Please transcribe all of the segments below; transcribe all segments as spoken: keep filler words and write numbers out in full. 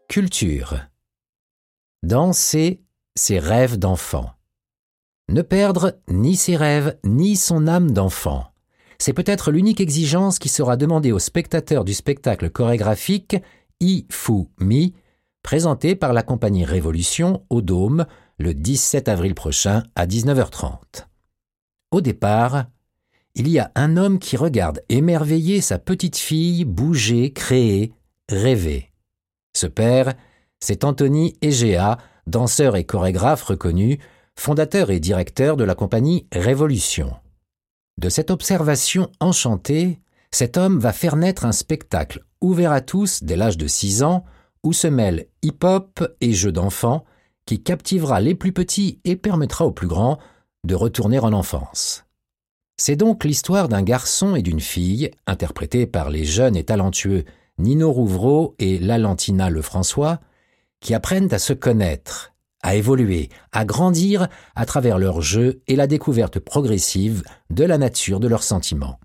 Culture. Danser ses rêves d'enfant. Ne perdre ni ses rêves ni son âme d'enfant. C'est peut-être l'unique exigence qui sera demandée aux spectateurs du spectacle chorégraphique I Fou Mi, présenté par la compagnie Révolution au Dôme le dix-sept avril prochain à dix-neuf heures trente. Au départ, il y a un homme qui regarde émerveillé sa petite fille bouger, créer, rêver. Ce père, c'est Anthony Egea, danseur et chorégraphe reconnu, fondateur et directeur de la compagnie Révolution. De cette observation enchantée, cet homme va faire naître un spectacle ouvert à tous dès l'âge de six ans, où se mêlent hip-hop et jeux d'enfants, qui captivera les plus petits et permettra aux plus grands de retourner en enfance. C'est donc l'histoire d'un garçon et d'une fille, interprétés par les jeunes et talentueux Nino Rouvreau et Lalantina Lefrançois, qui apprennent à se connaître, à évoluer, à grandir à travers leurs jeux et la découverte progressive de la nature de leurs sentiments.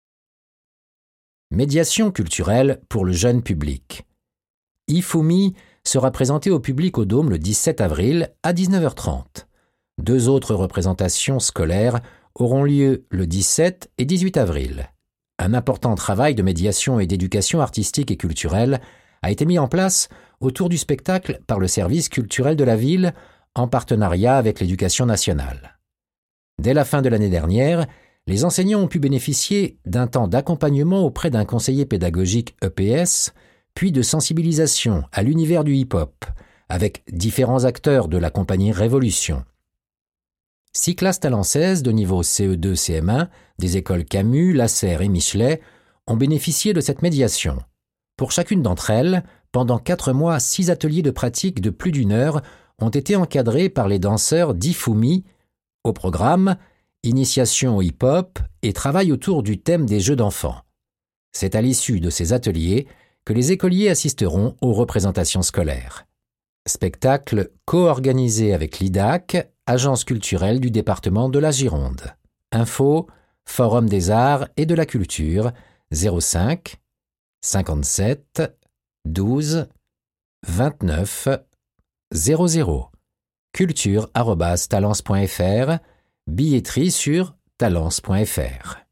Médiation culturelle pour le jeune public. I Fou Mi sera présenté au public au Dôme le dix-sept avril à dix-neuf heures trente. Deux autres représentations scolaires auront lieu le dix-sept et dix-huit avril. Un important travail de médiation et d'éducation artistique et culturelle a été mis en place autour du spectacle par le service culturel de la ville en partenariat avec l'Éducation nationale. Dès la fin de l'année dernière, les enseignants ont pu bénéficier d'un temps d'accompagnement auprès d'un conseiller pédagogique E P S, puis de sensibilisation à l'univers du hip-hop, avec différents acteurs de la compagnie Révolution. Six classes talancaises de niveau C E deux C M un, des écoles Camus, Lasserre et Michelet, ont bénéficié de cette médiation. Pour chacune d'entre elles, pendant quatre mois, six ateliers de pratique de plus d'une heure ont été encadrés par les danseurs d'I Fou Mi. Au programme, initiation au hip-hop et travail autour du thème des jeux d'enfants. C'est à l'issue de ces ateliers que les écoliers assisteront aux représentations scolaires. Spectacle co-organisé avec l'I D A C, agence culturelle du département de la Gironde. Info, Forum des Arts et de la Culture, zéro cinq, cinquante-sept, douze, vingt-neuf, zéro zéro. culture arobase talence point f r, billetterie sur talence point f r.